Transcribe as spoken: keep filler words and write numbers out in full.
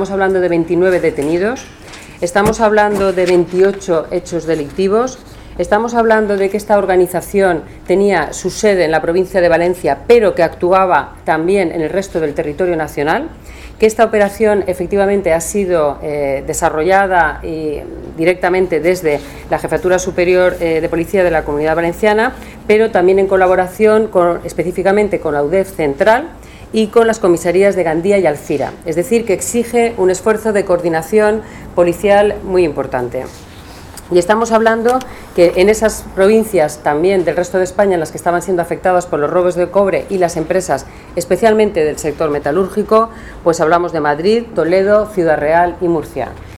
estamos hablando de veintinueve detenidos, estamos hablando de veintiocho hechos delictivos, estamos hablando de que esta organización tenía su sede en la provincia de Valencia, pero que actuaba también en el resto del territorio nacional, que esta operación efectivamente ha sido eh, desarrollada y, directamente desde la Jefatura Superior eh, de Policía de la Comunidad Valenciana, pero también en colaboración con, específicamente con la U D E F Central y con las comisarías de Gandía y Alcira. Es decir, que exige un esfuerzo de coordinación policial muy importante. Y estamos hablando que en esas provincias también del resto de España en las que estaban siendo afectadas por los robos de cobre y las empresas, especialmente del sector metalúrgico, pues hablamos de Madrid, Toledo, Ciudad Real y Murcia.